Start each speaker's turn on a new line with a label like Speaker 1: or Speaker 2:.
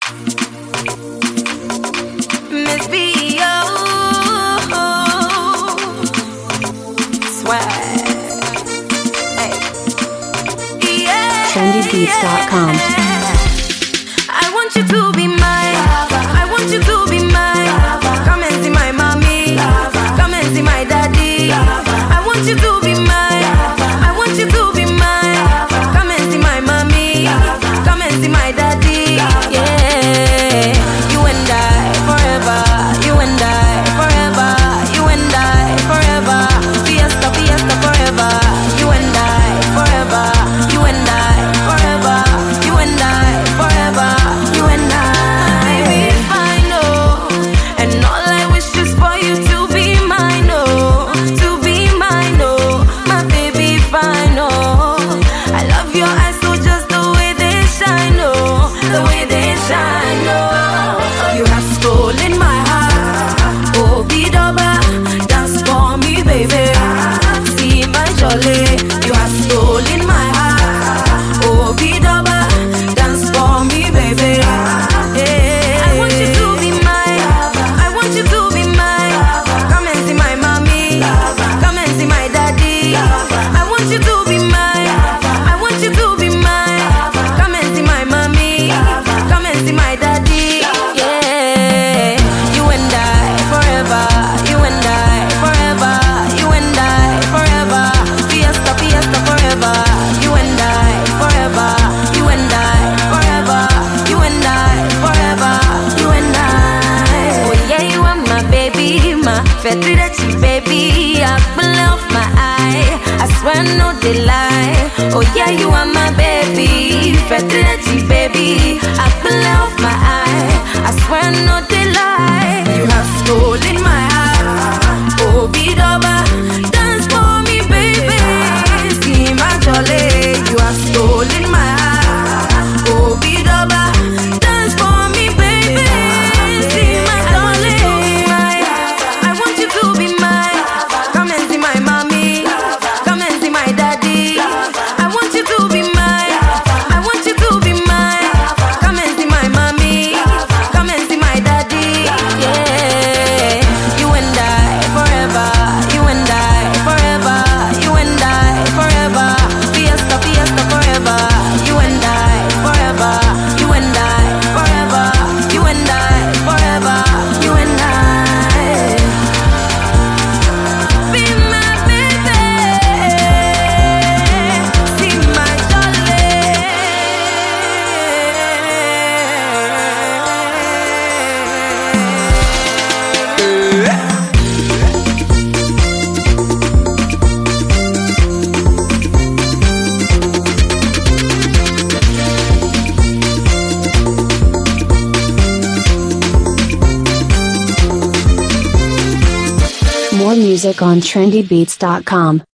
Speaker 1: Miss B.O. Swag. Hey. Yeah.
Speaker 2: trendybeats.com.
Speaker 1: I want you to be mine. I want you to be mine. Come and see my mommy. Come and see my daddy. I want you to be mine. I want you to be mine. Come and see my mommy. Come and see my daddy. Yeah. You and I forever. You and I forever. You and I forever. Fiesta, fiesta forever. You and I forever. You and I forever. You and I forever. You and I. Baby, if I know, and all I wish is for you to be mine, oh, to be mine, oh, my baby, if I know. I love your eyes so just the way they shine, oh, the way they shine, oh. You have stolen my heart, oh, be double, dance for me, baby. See my jolly, you have stolen my heart, oh, be double, dance for me, baby. Yeah. I want you to be mine, I want you to be mine. Come and see my mommy, come and see my daddy. I want you to be mine, I want you to be mine. Come and see my mommy, come and see my daddy. Yeah. You and I forever, you and I forever, you and I forever. Fiesta, fiesta forever. You and I forever, you and I forever, you and I forever, you and I. Oh yeah, you are my baby, my fetty baby. Apple of my eye, I swear no they lie. Oh yeah, you are my baby, fetty baby. Apple of my eye, I swear no they lie. You have stolen my heart, oh be double, dance for me, baby. See my jolly, you have stolen my heart, oh be double, dance for me, baby. See my jolly, I want you to be mine. Come and see my mommy, come and see my daddy. I want you to be mine, I want you to be mine. Come and see my mommy, come and see my daddy. Yeah. You and I forever, you and I forever, you and I forever. Fiesta, fiesta forever. You and I forever, you and I forever, you and I forever, you and I. Be my baby, see my
Speaker 2: More music on trendybeats.com.